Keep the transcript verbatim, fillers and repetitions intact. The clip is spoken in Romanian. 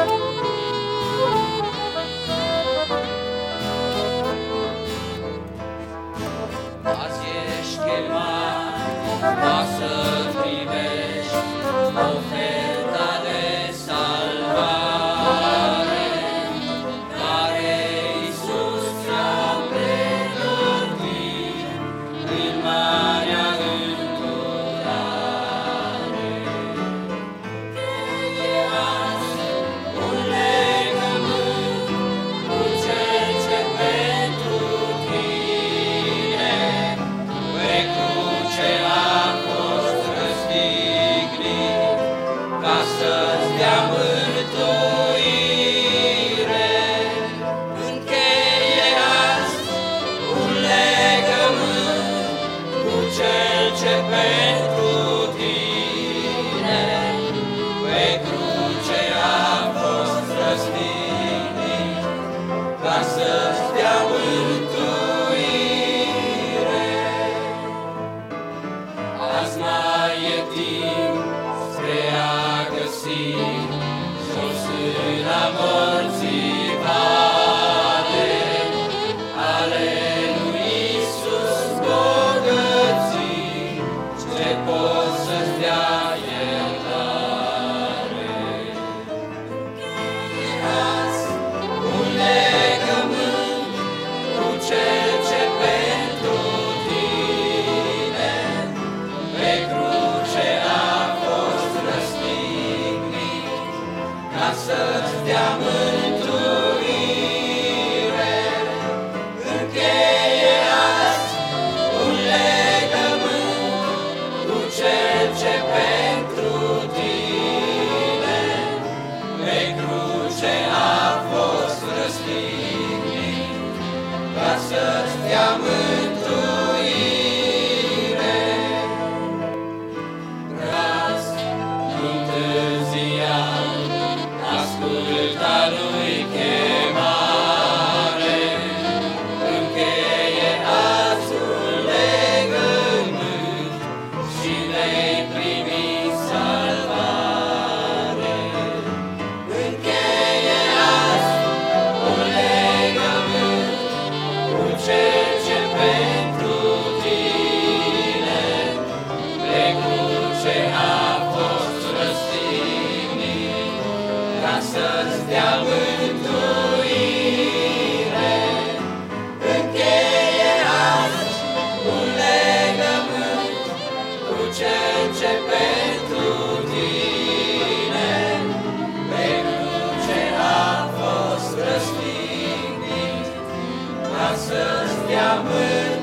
Azi ești chemat ca să primești oferta de salvare care Iisus ți-a pregătit în marea îndurare. Cheie azi un legământ cu Cel ce pentru tine pe cruce a fost răstignit ca să-ți dea mântuire. Încheie azi un legământ cu Cel ce pentru tine pe cruce a fost răstignit ca să-ți dea mântuire. Azi mai e timp spre a găsi jos la morții vale ale lui Iisus bogății ce pot să-ți dea iertare. Încheie azi un legământ cu Cel ce pentru tine pe cruce a fost răstignit ca să-ți dea mântuire. Încheie azi un legământ cu Cel ce pentru tine pe cruce a fost răstignit ca să-ți dea mântuire. Raz, nu întârzia, asculta lui chemare. Încheie azi un legământ și vei primi salvare. Încheie azi un legământ cu Cel ce pentru tine pe cruce a fost răstignit ca să-ți dea mântuire. Încheie azi un legământ cu Cel ce pentru tine pe cruce a fost răstignit ca să-ți dea mântuire.